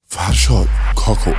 فرشاد کاکو.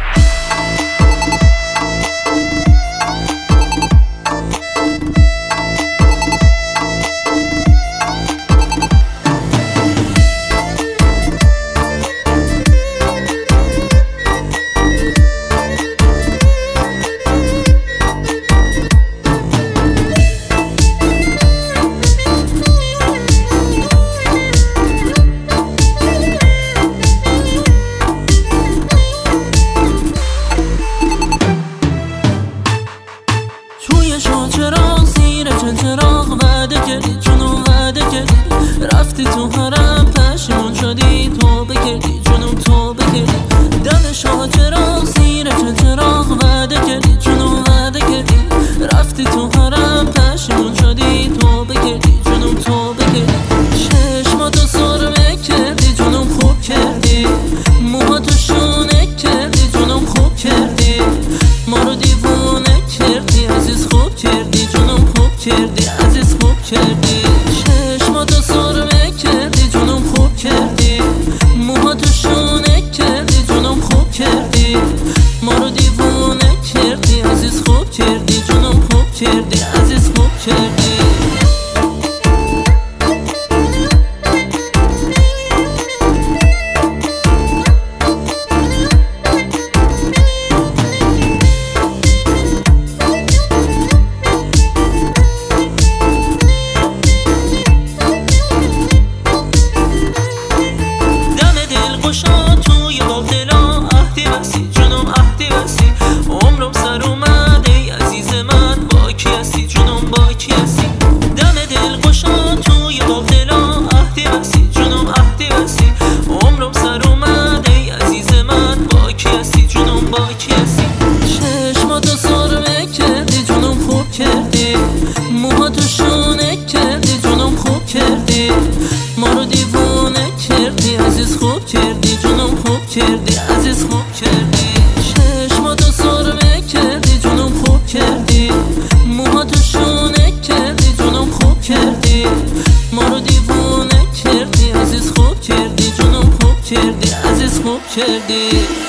چراغ زیر چراغ وعده کردی، جنوب وعده کردی، رفتی تو حرم پشیمون شدی، توبه کردی جنوب توبه کردی. دم شاه چراغ زیر چراغ وعده کردی، جنوب وعده کردی، رفتی تو حرم پشیمون شدی، توبه کردی جنوب توبه کردی. چشماتو سرمه کردی جنوب خوب کردی، موهاتو شونه کردی جنوب خوب کردی، ما رو دیوونه کردی عزیز خوب کردی جنوب خوب کردی عزیز خوب کردی. چشماتو سرمه کردی جنوب خوب کردی، موهاتو شونه کردی جنوب خوب کردی، ما رو دیوونه کردی عزیز خوب کردی جنوب خوب کردی عزیز خوب کردی. توی باغ دلا عهدی بسی جنوب عهدی بسی، عمرم سر اومده ای عزیز من، با کی هستی جنوب با کی هستی. دم دل گشا توی باغ دلا عهدی بسی جنوب عهدی بسی، عمرم سر اومده ای عزیز من، با کی هستی جنوب با کی هستی. چشماتو سرمه کردی جنوب خوب کردی، موهاتو شونه کردی جنوب خوب کردی، ما رو دیوونه کردی عزیز خوب کردی جنوب خوب کردی عزیز خوب کردی. چشماتو سرمه کردی جنوب خوب کردی، موهاتو شونه کردی جنوب خوب کردی، ما رو دیوونه کردی عزیز خوب کردی جنوب خوب کردی عزیز خوب کردی.